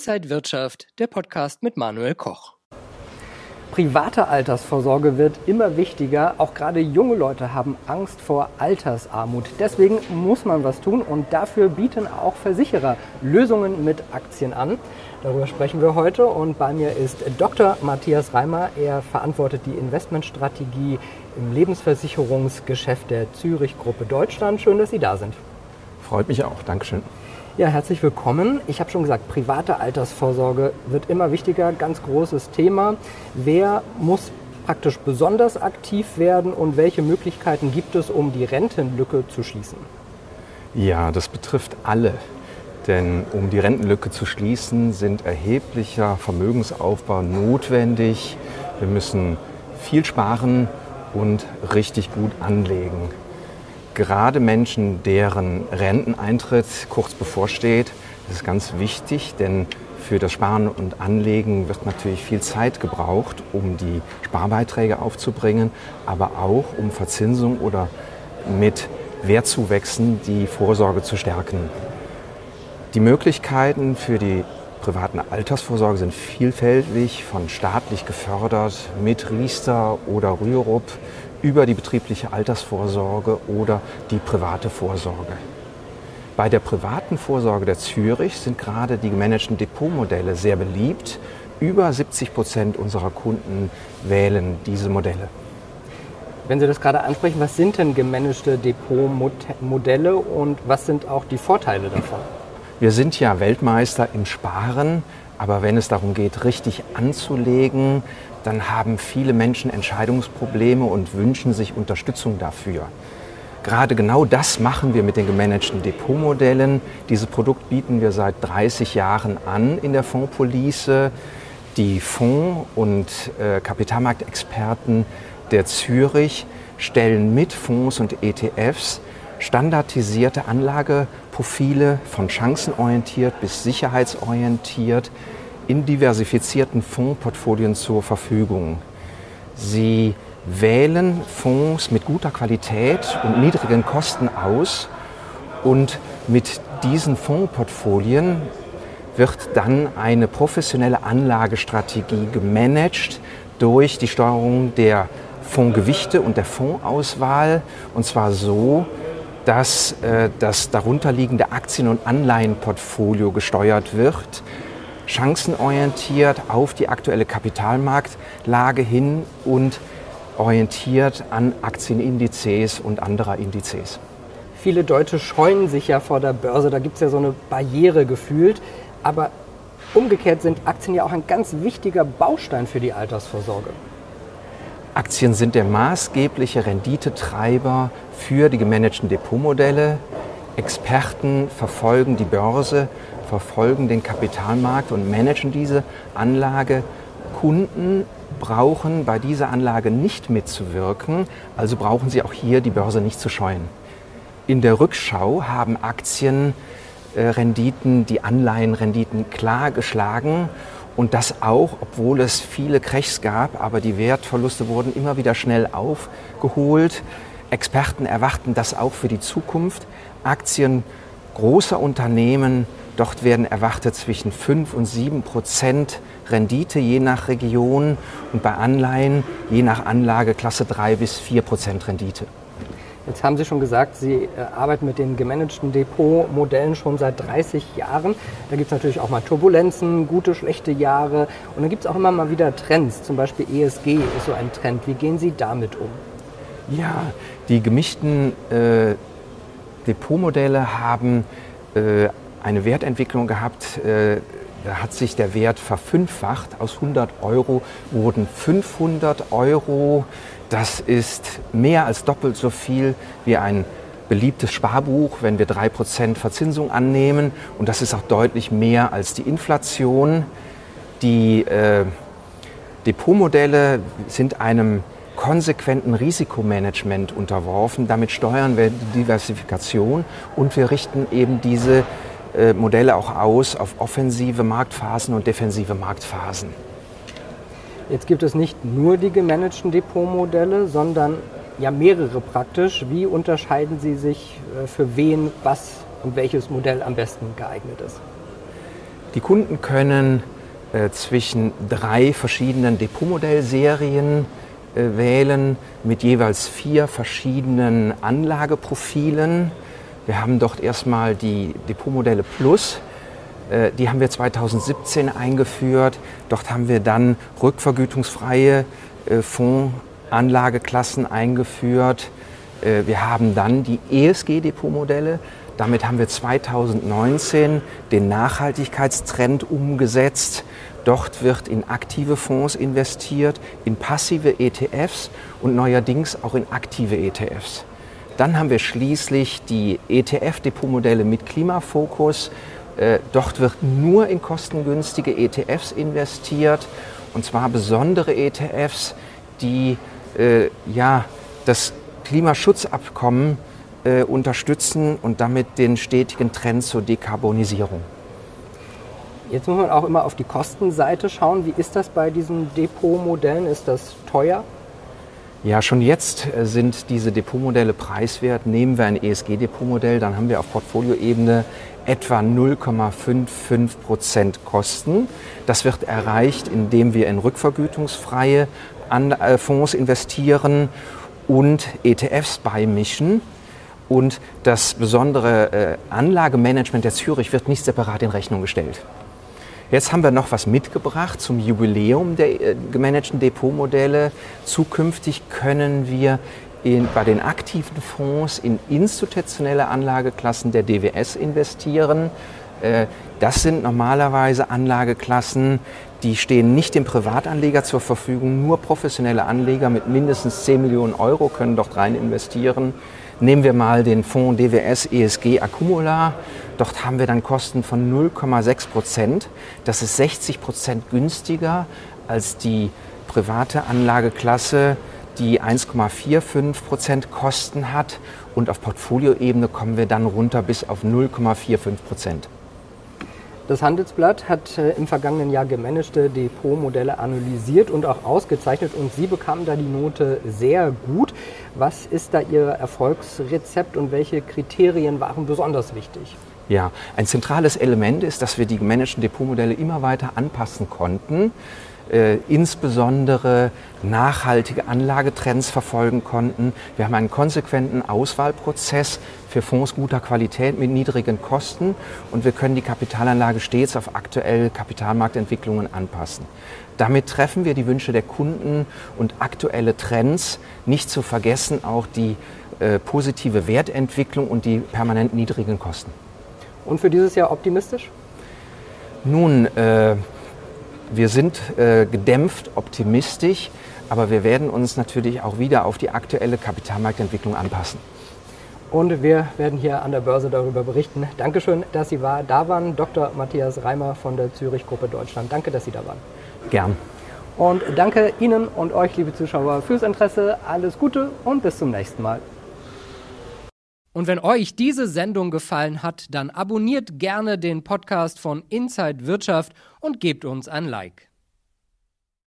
Inside Wirtschaft, der Podcast mit Manuel Koch. Private Altersvorsorge wird immer wichtiger. Auch gerade junge Leute haben Angst vor Altersarmut. Deswegen muss man was tun und dafür bieten auch Versicherer Lösungen mit Aktien an. Darüber sprechen wir heute und bei mir ist Dr. Matthias Reimer. Er verantwortet die Investmentstrategie im Lebensversicherungsgeschäft der Zürich Gruppe Deutschland. Schön, dass Sie da sind. Freut mich auch. Dankeschön. Ja, herzlich willkommen. Ich habe schon gesagt, private Altersvorsorge wird immer wichtiger, ganz großes Thema. Wer muss praktisch besonders aktiv werden und welche Möglichkeiten gibt es, um die Rentenlücke zu schließen? Ja, das betrifft alle. Denn um die Rentenlücke zu schließen, sind erheblicher Vermögensaufbau notwendig. Wir müssen viel sparen und richtig gut anlegen. Gerade Menschen, deren Renteneintritt kurz bevorsteht, das ist ganz wichtig, denn für das Sparen und Anlegen wird natürlich viel Zeit gebraucht, um die Sparbeiträge aufzubringen, aber auch um Verzinsung oder mit Wertzuwächsen die Vorsorge zu stärken. Die Möglichkeiten für die privaten Altersvorsorge sind vielfältig, von staatlich gefördert mit Riester oder Rürup über die betriebliche Altersvorsorge oder die private Vorsorge. Bei der privaten Vorsorge der Zürich sind gerade die gemanagten Depotmodelle sehr beliebt. Über 70% unserer Kunden wählen diese Modelle. Wenn Sie das gerade ansprechen, was sind denn gemanagte Depotmodelle und was sind auch die Vorteile davon? Wir sind ja Weltmeister im Sparen, aber wenn es darum geht, richtig anzulegen, dann haben viele Menschen Entscheidungsprobleme und wünschen sich Unterstützung dafür. Gerade genau das machen wir mit den gemanagten Depotmodellen. Dieses Produkt bieten wir seit 30 Jahren an in der Fondspolice. Die Fonds- und Kapitalmarktexperten der Zürich stellen mit Fonds und ETFs standardisierte Anlageprofile von chancenorientiert bis sicherheitsorientiert in diversifizierten Fondsportfolien zur Verfügung. Sie wählen Fonds mit guter Qualität und niedrigen Kosten aus und mit diesen Fondsportfolien wird dann eine professionelle Anlagestrategie gemanagt durch die Steuerung der Fondsgewichte und der Fondsauswahl, und zwar so, dass das darunterliegende Aktien- und Anleihenportfolio gesteuert wird, chancenorientiert auf die aktuelle Kapitalmarktlage hin und orientiert an Aktienindizes und anderer Indizes. Viele Deutsche scheuen sich ja vor der Börse, da gibt es ja so eine Barriere gefühlt, aber umgekehrt sind Aktien ja auch ein ganz wichtiger Baustein für die Altersvorsorge. Aktien sind der maßgebliche Renditetreiber für die gemanagten Depotmodelle. Experten verfolgen die Börse, verfolgen den Kapitalmarkt und managen diese Anlage. Kunden brauchen bei dieser Anlage nicht mitzuwirken, also brauchen sie auch hier die Börse nicht zu scheuen. In der Rückschau haben Aktienrenditen die Anleihenrenditen klar geschlagen. Und das auch, obwohl es viele Crashs gab, aber die Wertverluste wurden immer wieder schnell aufgeholt. Experten erwarten das auch für die Zukunft. Aktien großer Unternehmen, dort werden erwartet zwischen 5 und 7% Rendite je nach Region und bei Anleihen je nach Anlageklasse 3 bis 4% Rendite. Jetzt haben Sie schon gesagt, Sie arbeiten mit den gemanagten Depotmodellen schon seit 30 Jahren. Da gibt es natürlich auch mal Turbulenzen, gute, schlechte Jahre. Und dann gibt es auch immer mal wieder Trends, zum Beispiel ESG ist so ein Trend. Wie gehen Sie damit um? Ja, die gemischten Depotmodelle haben eine Wertentwicklung gehabt. Da hat sich der Wert verfünffacht. Aus 100 Euro wurden 500 Euro. Das ist mehr als doppelt so viel wie ein beliebtes Sparbuch, wenn wir 3% Verzinsung annehmen. Und das ist auch deutlich mehr als die Inflation. Die Depotmodelle sind einem konsequenten Risikomanagement unterworfen. Damit steuern wir die Diversifikation und wir richten eben diese Modelle auch aus auf offensive Marktphasen und defensive Marktphasen. Jetzt gibt es nicht nur die gemanagten Depotmodelle, sondern ja mehrere praktisch. Wie unterscheiden Sie sich, für wen was und welches Modell am besten geeignet ist? Die Kunden können zwischen 3 verschiedenen Depotmodellserien wählen mit jeweils 4 verschiedenen Anlageprofilen. Wir haben dort erstmal die Depotmodelle Plus. Die haben wir 2017 eingeführt. Dort haben wir dann rückvergütungsfreie Fondsanlageklassen eingeführt. Wir haben dann die ESG-Depotmodelle. Damit haben wir 2019 den Nachhaltigkeitstrend umgesetzt. Dort wird in aktive Fonds investiert, in passive ETFs und neuerdings auch in aktive ETFs. Dann haben wir schließlich die ETF-Depotmodelle mit Klimafokus. Dort wird nur in kostengünstige ETFs investiert, und zwar besondere ETFs, die das Klimaschutzabkommen unterstützen und damit den stetigen Trend zur Dekarbonisierung. Jetzt muss man auch immer auf die Kostenseite schauen. Wie ist das bei diesen Depotmodellen? Ist das teuer? Ja, schon jetzt sind diese Depotmodelle preiswert. Nehmen wir ein ESG-Depotmodell, dann haben wir auf Portfolioebene etwa 0,55% Kosten. Das wird erreicht, indem wir in rückvergütungsfreie Fonds investieren und ETFs beimischen. Und das besondere Anlagemanagement der Zürich wird nicht separat in Rechnung gestellt. Jetzt haben wir noch was mitgebracht zum Jubiläum der gemanagten Depotmodelle. Zukünftig können wir bei den aktiven Fonds in institutionelle Anlageklassen der DWS investieren. Das sind normalerweise Anlageklassen, die stehen nicht dem Privatanleger zur Verfügung. Nur professionelle Anleger mit mindestens 10 Millionen Euro können dort rein investieren. Nehmen wir mal den Fonds DWS ESG Accumula. Dort haben wir dann Kosten von 0,6%. Das ist 60% günstiger als die private Anlageklasse, die 1,45% Kosten hat. Und auf Portfolioebene kommen wir dann runter bis auf 0,45%. Das Handelsblatt hat im vergangenen Jahr gemanagte Depotmodelle analysiert und auch ausgezeichnet, und Sie bekamen da die Note sehr gut. Was ist da Ihr Erfolgsrezept und welche Kriterien waren besonders wichtig? Ja, ein zentrales Element ist, dass wir die gemanagten Depotmodelle immer weiter anpassen konnten, insbesondere nachhaltige Anlagetrends verfolgen konnten. Wir haben einen konsequenten Auswahlprozess für Fonds guter Qualität mit niedrigen Kosten, und wir können die Kapitalanlage stets auf aktuelle Kapitalmarktentwicklungen anpassen. Damit treffen wir die Wünsche der Kunden und aktuelle Trends, nicht zu vergessen auch die positive Wertentwicklung und die permanent niedrigen Kosten. Und für dieses Jahr optimistisch? Nun, wir sind gedämpft optimistisch, aber wir werden uns natürlich auch wieder auf die aktuelle Kapitalmarktentwicklung anpassen. Und wir werden hier an der Börse darüber berichten. Dankeschön, dass Sie da waren, Dr. Matthias Reimer von der Zürich Gruppe Deutschland. Danke, dass Sie da waren. Gern. Und danke Ihnen und euch, liebe Zuschauer, fürs Interesse. Alles Gute und bis zum nächsten Mal. Und wenn euch diese Sendung gefallen hat, dann abonniert gerne den Podcast von Inside Wirtschaft und gebt uns ein Like.